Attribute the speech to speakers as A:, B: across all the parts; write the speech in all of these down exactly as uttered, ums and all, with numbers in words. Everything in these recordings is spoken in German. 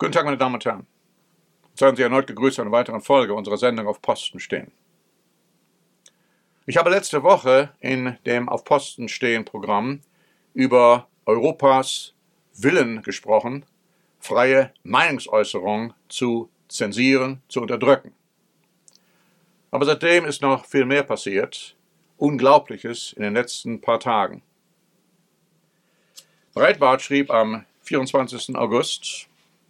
A: Guten Tag, meine Damen und Herren. Seien Sie erneut gegrüßt zu einer weiteren Folge unserer Sendung Auf Posten stehen. Ich habe letzte Woche in dem Auf Posten stehen Programm über Europas Willen gesprochen, freie Meinungsäußerung zu zensieren, zu unterdrücken. Aber seitdem ist noch viel mehr passiert, Unglaubliches in den letzten paar Tagen. Breitbart schrieb am vierundzwanzigsten August: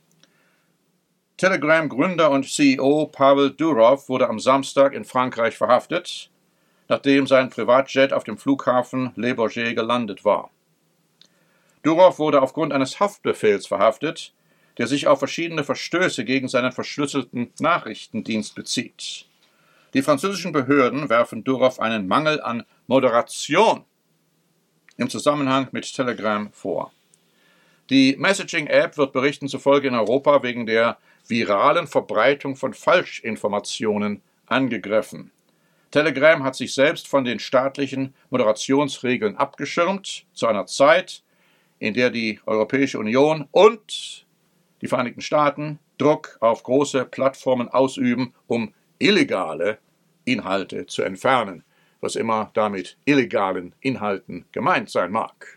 A: Telegram-Gründer und C E O Pavel Durov wurde am Samstag in Frankreich verhaftet, nachdem sein Privatjet auf dem Flughafen Le Bourget gelandet war. Durov wurde aufgrund eines Haftbefehls verhaftet, der sich auf verschiedene Verstöße gegen seinen verschlüsselten Nachrichtendienst bezieht. Die französischen Behörden werfen Durov einen Mangel an Moderation im Zusammenhang mit Telegram vor. Die Messaging-App wird Berichten zufolge in Europa wegen der viralen Verbreitung von Falschinformationen angegriffen. Telegram hat sich selbst von den staatlichen Moderationsregeln abgeschirmt, zu einer Zeit, in der die Europäische Union und die Vereinigten Staaten Druck auf große Plattformen ausüben, um illegale Inhalte zu entfernen, was immer damit illegalen Inhalten gemeint sein mag.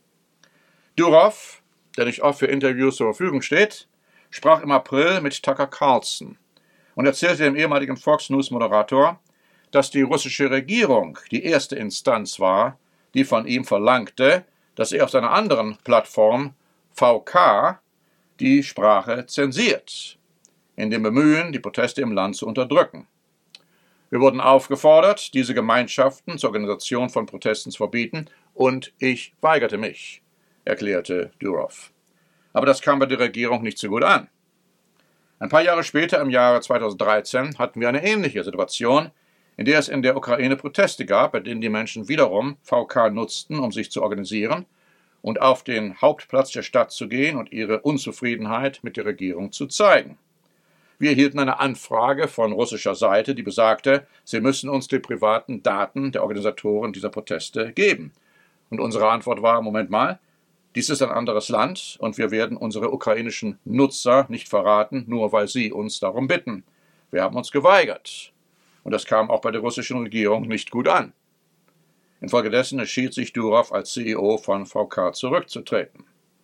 A: Durov, der nicht oft für Interviews zur Verfügung steht, sprach im April mit Tucker Carlson und erzählte dem ehemaligen Fox News-Moderator, dass die russische Regierung die erste Instanz war, die von ihm verlangte, dass er auf seiner anderen Plattform V K die Sprache zensiert, in dem Bemühen, die Proteste im Land zu unterdrücken. Wir wurden aufgefordert, diese Gemeinschaften zur Organisation von Protesten zu verbieten, und ich weigerte mich, erklärte Durov. Aber das kam bei der Regierung nicht so gut an. Ein paar Jahre später, im Jahre zweitausenddreizehn, hatten wir eine ähnliche Situation, in der es in der Ukraine Proteste gab, bei denen die Menschen wiederum V K nutzten, um sich zu organisieren und auf den Hauptplatz der Stadt zu gehen und ihre Unzufriedenheit mit der Regierung zu zeigen. Wir erhielten eine Anfrage von russischer Seite, die besagte, sie müssen uns die privaten Daten der Organisatoren dieser Proteste geben. Und unsere Antwort war, Moment mal, dies ist ein anderes Land und wir werden unsere ukrainischen Nutzer nicht verraten, nur weil sie uns darum bitten. Wir haben uns geweigert. Und das kam auch bei der russischen Regierung nicht gut an. Infolgedessen entschied sich Durov als C E O von V K zurückzutreten.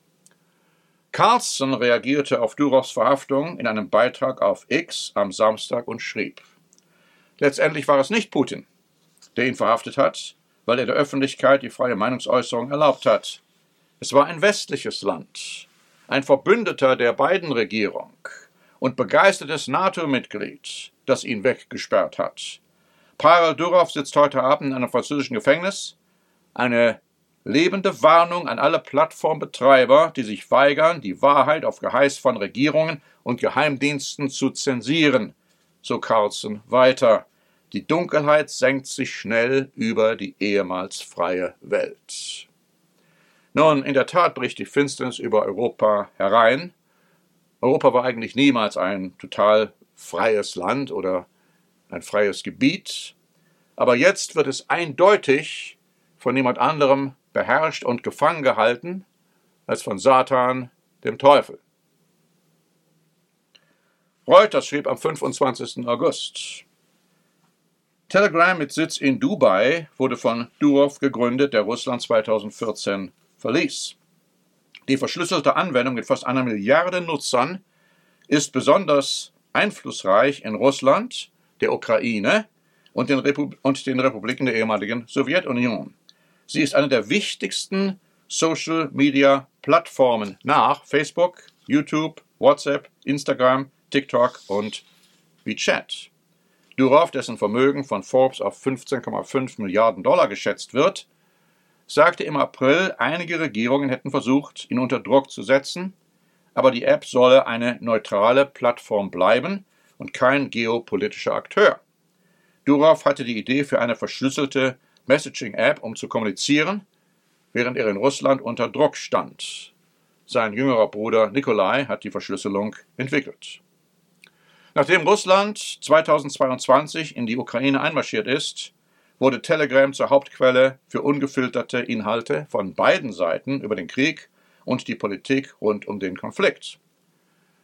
A: Carlson reagierte auf Durovs Verhaftung in einem Beitrag auf X am Samstag und schrieb: Letztendlich war es nicht Putin, der ihn verhaftet hat, weil er der Öffentlichkeit die freie Meinungsäußerung erlaubt hat. Es war ein westliches Land, ein Verbündeter der Biden-Regierung und begeistertes NATO-Mitglied, das ihn weggesperrt hat. Pavel Durov sitzt heute Abend in einem französischen Gefängnis. Eine lebende Warnung an alle Plattformbetreiber, die sich weigern, die Wahrheit auf Geheiß von Regierungen und Geheimdiensten zu zensieren, so Carlson weiter. Die Dunkelheit senkt sich schnell über die ehemals freie Welt. Nun, in der Tat bricht die Finsternis über Europa herein. Europa war eigentlich niemals ein total freies Land oder ein freies Gebiet, aber jetzt wird es eindeutig von niemand anderem beherrscht und gefangen gehalten als von Satan, dem Teufel. Reuters schrieb am fünfundzwanzigsten August: Telegram mit Sitz in Dubai wurde von Durov gegründet, der Russland zweitausendvierzehn verließ. Die verschlüsselte Anwendung mit fast einer Milliarde Nutzern ist besonders einflussreich in Russland, der Ukraine und den, Repub- und den Republiken der ehemaligen Sowjetunion. Sie ist eine der wichtigsten Social-Media-Plattformen nach Facebook, YouTube, WhatsApp, Instagram, TikTok und WeChat. Durov, dessen Vermögen von Forbes auf fünfzehn Komma fünf Milliarden Dollar geschätzt wird, sagte im April, einige Regierungen hätten versucht, ihn unter Druck zu setzen, aber die App solle eine neutrale Plattform bleiben und kein geopolitischer Akteur. Durov hatte die Idee für eine verschlüsselte Messaging-App, um zu kommunizieren, während er in Russland unter Druck stand. Sein jüngerer Bruder Nikolai hat die Verschlüsselung entwickelt. Nachdem Russland zweitausendzweiundzwanzig in die Ukraine einmarschiert ist, wurde Telegram zur Hauptquelle für ungefilterte Inhalte von beiden Seiten über den Krieg und die Politik rund um den Konflikt.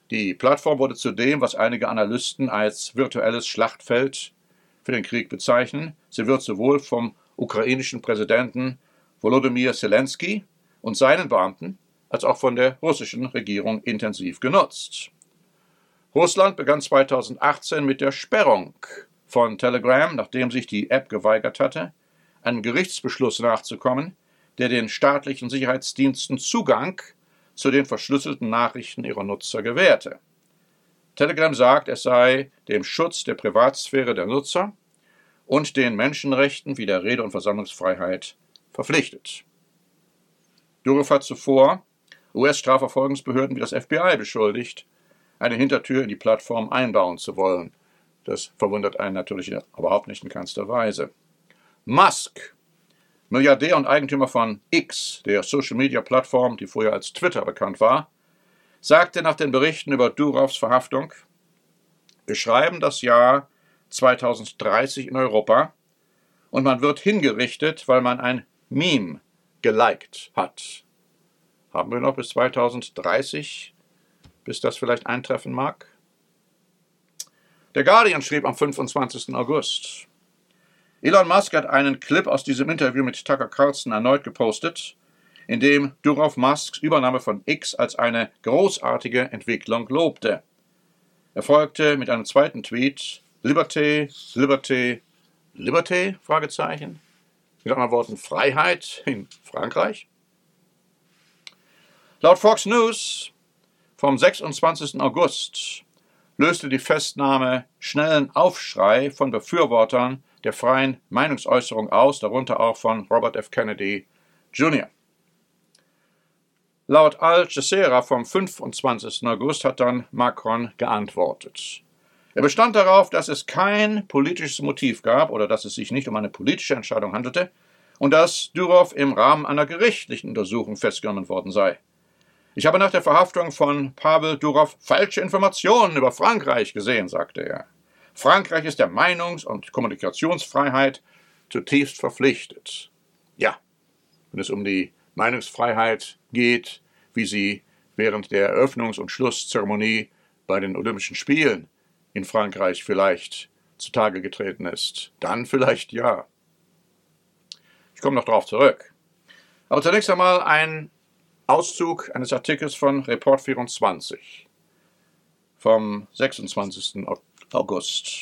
A: Die Plattform wurde zudem, was einige Analysten als virtuelles Schlachtfeld für den Krieg bezeichnen. Sie wird sowohl vom ukrainischen Präsidenten Volodymyr Zelensky und seinen Beamten als auch von der russischen Regierung intensiv genutzt. Russland begann zweitausendachtzehn mit der Sperrung von Telegram, nachdem sich die App geweigert hatte, einem Gerichtsbeschluss nachzukommen, der den staatlichen Sicherheitsdiensten Zugang zu den verschlüsselten Nachrichten ihrer Nutzer gewährte. Telegram sagt, es sei dem Schutz der Privatsphäre der Nutzer und den Menschenrechten wie der Rede- und Versammlungsfreiheit verpflichtet. Durov hat zuvor U S-Strafverfolgungsbehörden wie das F B I beschuldigt, eine Hintertür in die Plattform einbauen zu wollen. Das verwundert einen natürlich überhaupt nicht in keinster Weise. Musk, Milliardär und Eigentümer von X, der Social-Media-Plattform, die früher als Twitter bekannt war, sagte nach den Berichten über Durovs Verhaftung: Wir schreiben das Jahr zweitausenddreißig in Europa und man wird hingerichtet, weil man ein Meme geliked hat. Haben wir noch bis zweitausenddreißig, bis das vielleicht eintreffen mag? Der Guardian schrieb am fünfundzwanzigsten August: Elon Musk hat einen Clip aus diesem Interview mit Tucker Carlson erneut gepostet, in dem Durov Musks Übernahme von X als eine großartige Entwicklung lobte. Er folgte mit einem zweiten Tweet: Liberté, Liberté, Liberté? Fragezeichen. Mit anderen Worten Freiheit in Frankreich. Laut Fox News vom sechsundzwanzigsten August löste die Festnahme schnellen Aufschrei von Befürwortern der freien Meinungsäußerung aus, darunter auch von Robert F. Kennedy Junior Laut Al Jazeera vom fünfundzwanzigsten August hat dann Macron geantwortet. Er bestand darauf, dass es kein politisches Motiv gab oder dass es sich nicht um eine politische Entscheidung handelte und dass Durov im Rahmen einer gerichtlichen Untersuchung festgenommen worden sei. Ich habe nach der Verhaftung von Pavel Durov falsche Informationen über Frankreich gesehen, sagte er. Frankreich ist der Meinungs- und Kommunikationsfreiheit zutiefst verpflichtet. Ja, wenn es um die Meinungsfreiheit geht, wie sie während der Eröffnungs- und Schlusszeremonie bei den Olympischen Spielen in Frankreich vielleicht zutage getreten ist, dann vielleicht ja. Ich komme noch darauf zurück. Aber zunächst einmal ein Auszug eines Artikels von Report vierundzwanzig vom sechsundzwanzigsten August.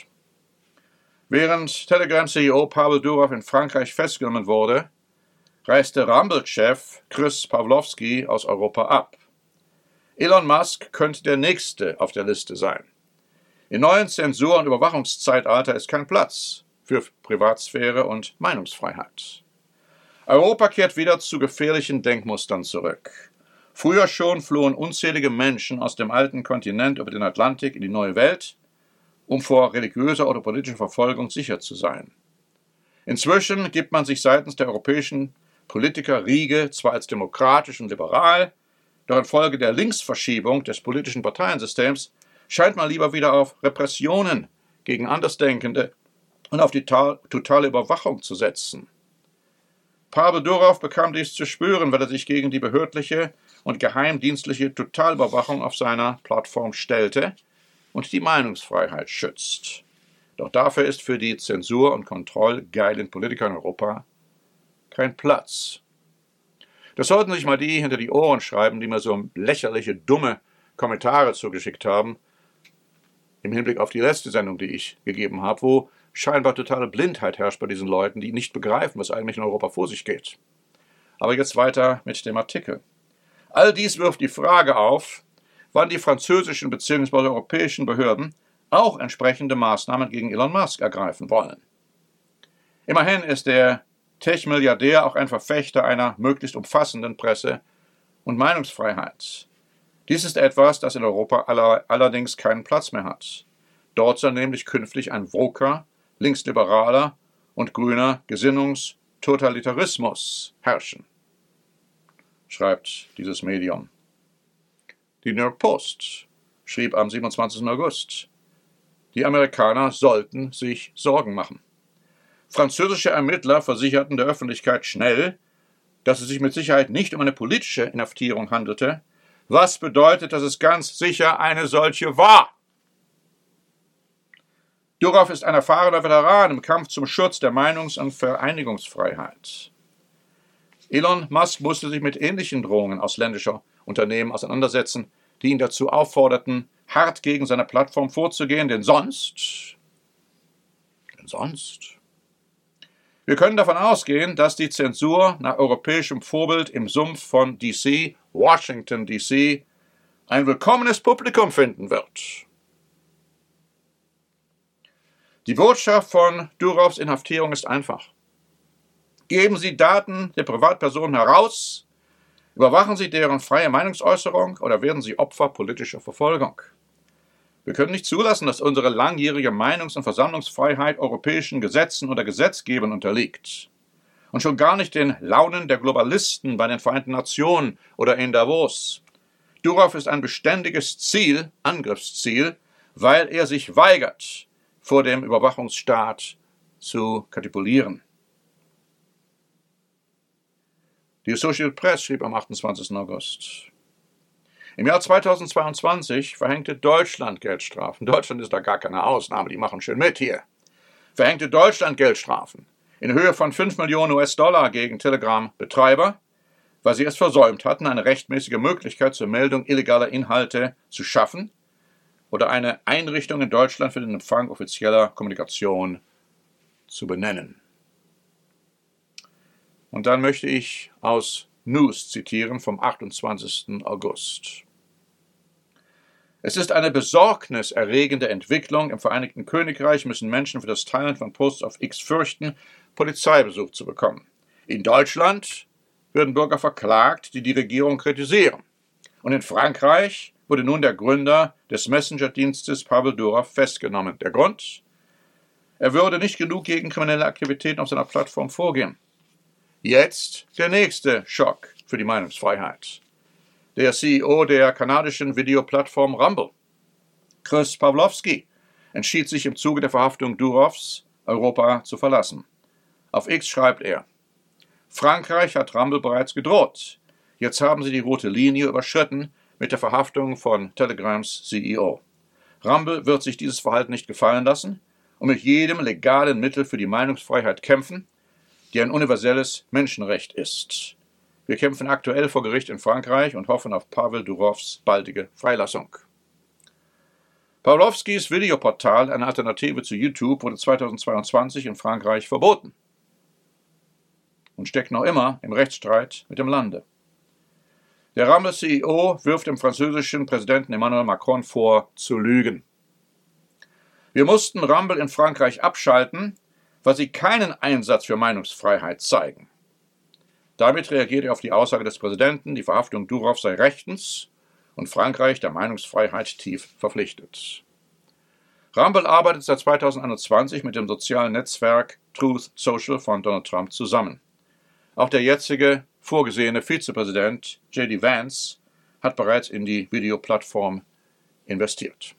A: Während Telegram-C E O Pavel Durov in Frankreich festgenommen wurde, reiste Rumble-Chef Chris Pawlowski aus Europa ab. Elon Musk könnte der Nächste auf der Liste sein. Im neuen Zensur- und Überwachungszeitalter ist kein Platz für Privatsphäre und Meinungsfreiheit. Europa kehrt wieder zu gefährlichen Denkmustern zurück. Früher schon flohen unzählige Menschen aus dem alten Kontinent über den Atlantik in die neue Welt, um vor religiöser oder politischer Verfolgung sicher zu sein. Inzwischen gibt man sich seitens der europäischen Politikerriege zwar als demokratisch und liberal, doch infolge der Linksverschiebung des politischen Parteiensystems scheint man lieber wieder auf Repressionen gegen Andersdenkende und auf die totale Überwachung zu setzen. Pavel Durov bekam dies zu spüren, weil er sich gegen die behördliche und geheimdienstliche Totalüberwachung auf seiner Plattform stellte und die Meinungsfreiheit schützt. Doch dafür ist für die Zensur- und kontrollgeilen Politiker in Europa kein Platz. Das sollten sich mal die hinter die Ohren schreiben, die mir so lächerliche, dumme Kommentare zugeschickt haben, im Hinblick auf die letzte Sendung, die ich gegeben habe, wo scheinbar totale Blindheit herrscht bei diesen Leuten, die nicht begreifen, was eigentlich in Europa vor sich geht. Aber jetzt weiter mit dem Artikel. All dies wirft die Frage auf, wann die französischen bzw. europäischen Behörden auch entsprechende Maßnahmen gegen Elon Musk ergreifen wollen. Immerhin ist der Tech-Milliardär auch ein Verfechter einer möglichst umfassenden Presse- und Meinungsfreiheit. Dies ist etwas, das in Europa aller, allerdings keinen Platz mehr hat. Dort soll nämlich künftig ein woker, linksliberaler und grüner Gesinnungstotalitarismus herrschen, schreibt dieses Medium. Die New York Post schrieb am siebenundzwanzigsten August, die Amerikaner sollten sich Sorgen machen. Französische Ermittler versicherten der Öffentlichkeit schnell, dass es sich mit Sicherheit nicht um eine politische Inhaftierung handelte, was bedeutet, dass es ganz sicher eine solche war. Durov ist ein erfahrener Veteran im Kampf zum Schutz der Meinungs- und Vereinigungsfreiheit. Elon Musk musste sich mit ähnlichen Drohungen ausländischer Unternehmen auseinandersetzen, die ihn dazu aufforderten, hart gegen seine Plattform vorzugehen, denn sonst, denn sonst. Wir können davon ausgehen, dass die Zensur nach europäischem Vorbild im Sumpf von D C, Washington D C, ein willkommenes Publikum finden wird. Die Botschaft von Durovs Inhaftierung ist einfach. Geben Sie Daten der Privatpersonen heraus, überwachen Sie deren freie Meinungsäußerung oder werden Sie Opfer politischer Verfolgung. Wir können nicht zulassen, dass unsere langjährige Meinungs- und Versammlungsfreiheit europäischen Gesetzen oder Gesetzgebern unterliegt. Und schon gar nicht den Launen der Globalisten bei den Vereinten Nationen oder in Davos. Durov ist ein beständiges Ziel, Angriffsziel, weil er sich weigert, vor dem Überwachungsstaat zu kapitulieren. Die Associated Press schrieb am achtundzwanzigsten August. Im Jahr zweitausendzweiundzwanzig verhängte Deutschland Geldstrafen. Deutschland ist da gar keine Ausnahme, die machen schön mit hier. Verhängte Deutschland Geldstrafen in Höhe von fünf Millionen US-Dollar gegen Telegram-Betreiber, weil sie es versäumt hatten, eine rechtmäßige Möglichkeit zur Meldung illegaler Inhalte zu schaffen oder eine Einrichtung in Deutschland für den Empfang offizieller Kommunikation zu benennen. Und dann möchte ich aus News zitieren vom achtundzwanzigsten August. Es ist eine besorgniserregende Entwicklung. Im Vereinigten Königreich müssen Menschen für das Teilen von Posts auf X fürchten, Polizeibesuch zu bekommen. In Deutschland werden Bürger verklagt, die die Regierung kritisieren. Und in Frankreich wurde nun der Gründer des Messenger-Dienstes Pavel Durov festgenommen. Der Grund? Er würde nicht genug gegen kriminelle Aktivitäten auf seiner Plattform vorgehen. Jetzt der nächste Schock für die Meinungsfreiheit. Der C E O der kanadischen Videoplattform Rumble, Chris Pawlowski, entschied sich im Zuge der Verhaftung Durovs, Europa zu verlassen. Auf X schreibt er: Frankreich hat Rumble bereits gedroht. Jetzt haben sie die rote Linie überschritten mit der Verhaftung von Telegrams C E O. Rumble wird sich dieses Verhalten nicht gefallen lassen und mit jedem legalen Mittel für die Meinungsfreiheit kämpfen, die ein universelles Menschenrecht ist. Wir kämpfen aktuell vor Gericht in Frankreich und hoffen auf Pavel Durovs baldige Freilassung. Pawlowskis Videoportal, eine Alternative zu YouTube, wurde zweitausendzweiundzwanzig in Frankreich verboten und steckt noch immer im Rechtsstreit mit dem Lande. Der Rumble-C E O wirft dem französischen Präsidenten Emmanuel Macron vor, zu lügen. Wir mussten Rumble in Frankreich abschalten, weil sie keinen Einsatz für Meinungsfreiheit zeigen. Damit reagiert er auf die Aussage des Präsidenten, die Verhaftung Durov sei rechtens und Frankreich der Meinungsfreiheit tief verpflichtet. Rumble arbeitet seit zweitausendeinundzwanzig mit dem sozialen Netzwerk Truth Social von Donald Trump zusammen. Auch der jetzige vorgesehene Vizepräsident J D Vance hat bereits in die Videoplattform investiert.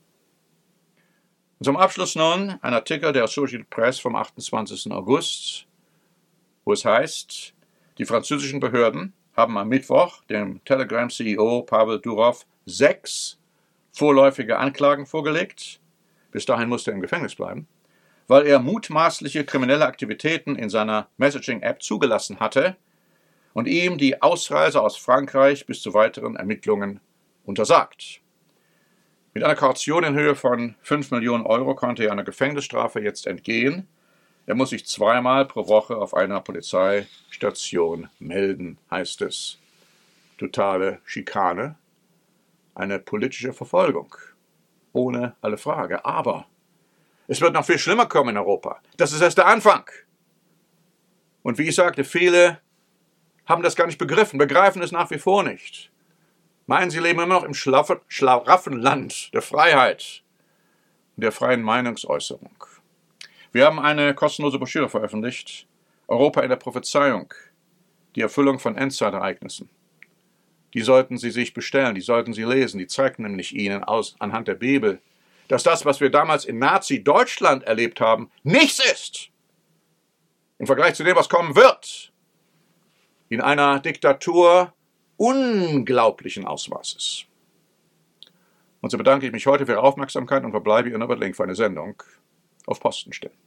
A: Und zum Abschluss nun ein Artikel der Associated Press vom achtundzwanzigsten August, wo es heißt, die französischen Behörden haben am Mittwoch dem Telegram-C E O Pavel Durov sechs vorläufige Anklagen vorgelegt, bis dahin musste er im Gefängnis bleiben, weil er mutmaßliche kriminelle Aktivitäten in seiner Messaging-App zugelassen hatte und ihm die Ausreise aus Frankreich bis zu weiteren Ermittlungen untersagt. Mit einer Kaution in Höhe von fünf Millionen Euro konnte er einer Gefängnisstrafe jetzt entgehen. Er muss sich zweimal pro Woche auf einer Polizeistation melden, heißt es. Totale Schikane, eine politische Verfolgung, ohne alle Frage. Aber es wird noch viel schlimmer kommen in Europa. Das ist erst der Anfang. Und wie ich sagte, viele haben das gar nicht begriffen, begreifen es nach wie vor nicht. Meinen, sie leben immer noch im schlaffen Land der Freiheit und der freien Meinungsäußerung. Wir haben eine kostenlose Broschüre veröffentlicht, Europa in der Prophezeiung, die Erfüllung von Endzeitereignissen. Die sollten Sie sich bestellen, die sollten Sie lesen, die zeigt nämlich Ihnen aus, anhand der Bibel, dass das, was wir damals in Nazi-Deutschland erlebt haben, nichts ist im Vergleich zu dem, was kommen wird. In einer Diktatur unglaublichen Ausmaßes. Und so bedanke ich mich heute für Ihre Aufmerksamkeit und verbleibe Ihnen aber Link für eine Sendung auf Posten stellen.